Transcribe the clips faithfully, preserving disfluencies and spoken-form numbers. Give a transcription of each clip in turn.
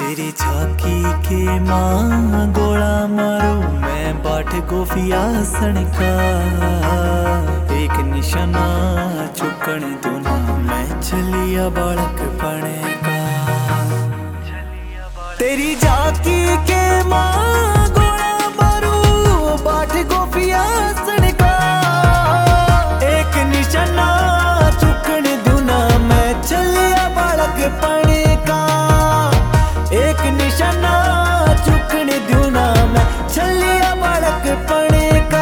तेरी झाकी के माँ गोला मारो मैं बाट गोफिया सनका एक निशाना चुकन दूना मैं चलिया बालक पने का। तेरी झाकी के माँ गोला मारो बाट गोफिया सनका एक निशाना चुकन दूना मैं चलिया बालक पने का। एक निशाना चुकन दूना मैं चलिया बालक पने का।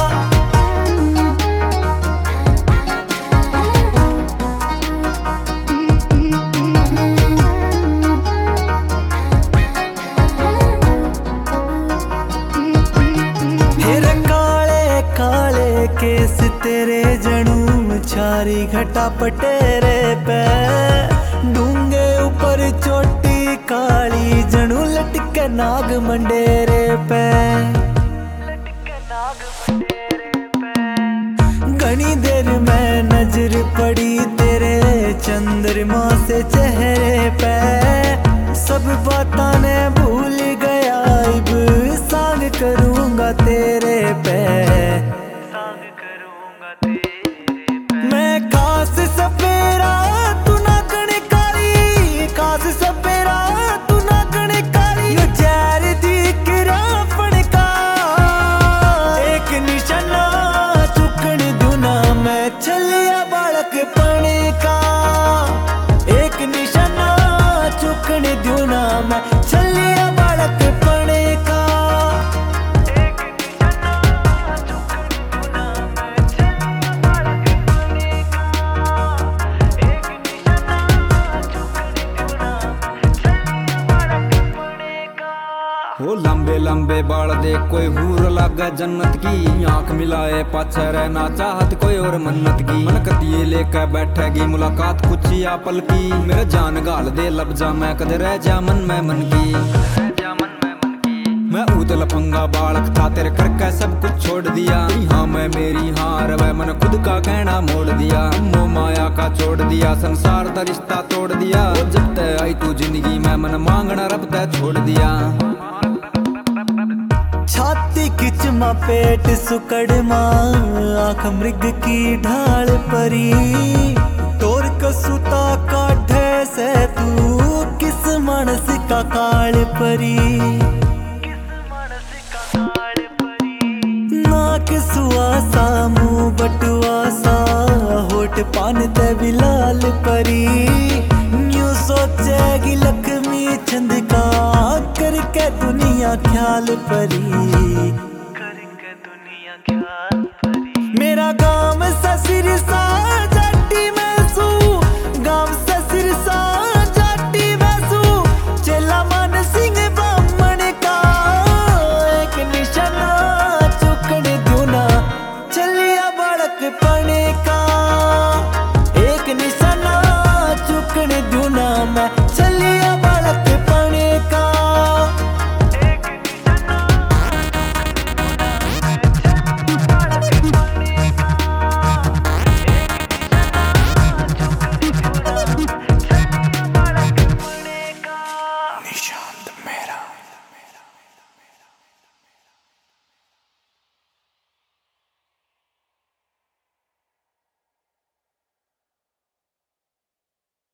हेरे काले काले केस तेरे जणू चारी घटा पटेरे पे डूंगे ऊपर चोटी काली जणू लटके नाग मंडेरे पे घनी देर में नजर पड़ी तेरे चंद्रमा से चेहरे पे सब बातां ने भूल गया अब सांग करूंगा तेरे पे मैं कास सपेरा तू ना गणकारी कास सपेरा तू ना गणकारी यो जैर दी किराफन का एक निशाना चुकन दूना मैं चलिया बालक पने का। एक निशाना चुकन दूना मैं चलिया बालक पने का। वो लंबे लंबे बाल देख कोई हूर लागे जन्नत की आंख मिलाए पाछे रहना चाहत कोई और मन्नत की मन कतिये लेकर बैठेगी मुलाकात कुछ या पल की मेरे जान गाल दे लब जा मैं कदे रह जा मन में मन की मैं उतल फंगा बालक था तेरे करके सब कुछ छोड़ दिया हाँ मैं मेरी हाँ रवे मैंने खुद का कहना मोड़ दिया मोह माया का छोड़ दिया संसार का रिश्ता तोड़ दिया जब तय आई तू जिंदगी में मन मांगना रब तय छोड़ दिया। छाती खिच मां पेट सुकड़ मां आंख मृग की ढाल परी तोर कसुता काठे से तू किस मानस का काल परी नाक सुआसा मुंह बटुआसा होठ पान ते बिलाल परी न्यू सोचेगी लक्ष्मी चंद का करके दुनिया ख्याल परी करके दुनिया ख्याल